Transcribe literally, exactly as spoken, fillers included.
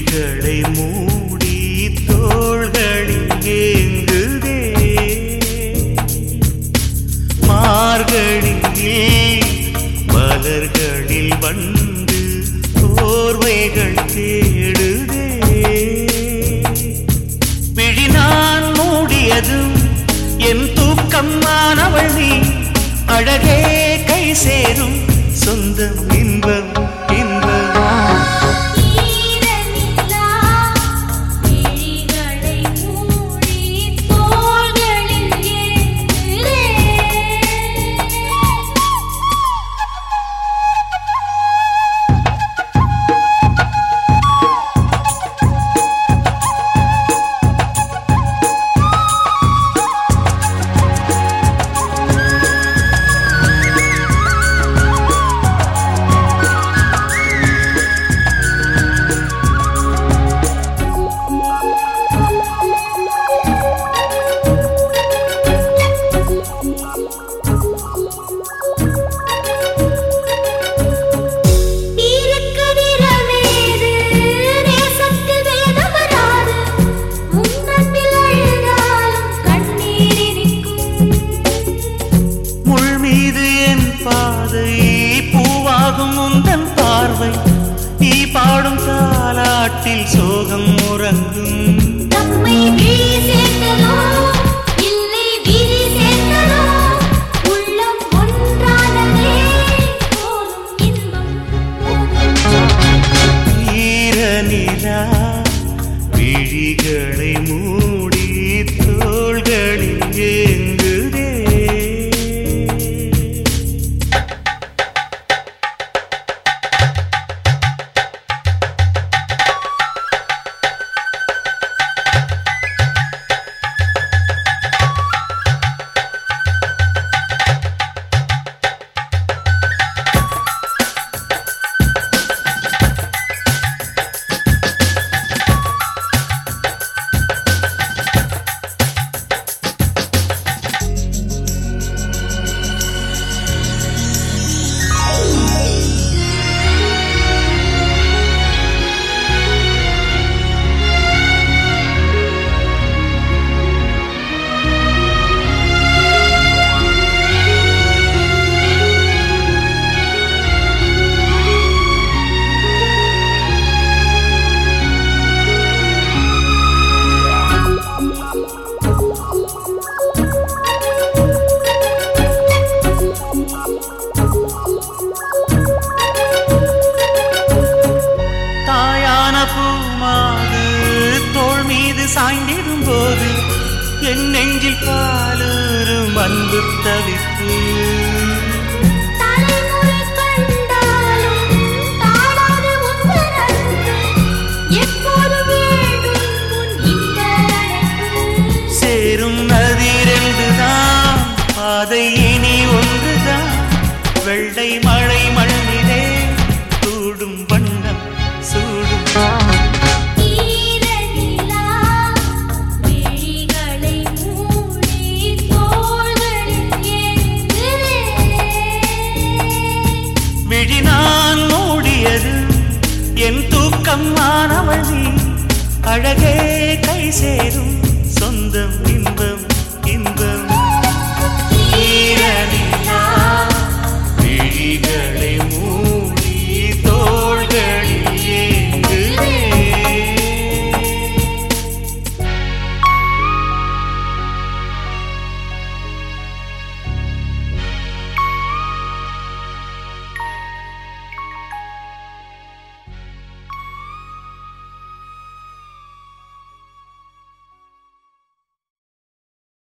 விழிகளை மூடி தோள்களில் ஏங்குதே மார்கழியில் மலர்களில் வந்து போர்வைகள் தேடுதே விழி நான் மூடியதும் என் தூக்கம் மானவள் நீ அழகே கை சேரும் சொந்தம் இன்பம் இன்பம் பாடும் தாலாட்டில் சோகம் உறங்கும் நம்மை விழி சேர்த்ததோ இல்லை விழி சேர்த்ததோ உள்ளம் ஒன்றானதே போதும் இன்பம் ஈரநிலா விழிகளை மூடி தோள்களில் ஏங்குதே சாய்ந்திடும் போது என் நெஞ்சில் பாலூரும் அன்பு தவிப்பு தலைமுறை கண்டாலும் தாடாது உந்தன் அன்பு எப்போது வேண்டும் உன் இந்த அழைப்பு சேரும் நதி ரெண்டுதான் பாதை இனி ஒன்றுதான் வெள்ளை மழை மண்ணிலே சூடும் வண்ணம் சூடும் விழி நான் மூடியது என் தூக்கம் மானவள் நீ அழகே கை சேரும் சொந்தம் இன்பம்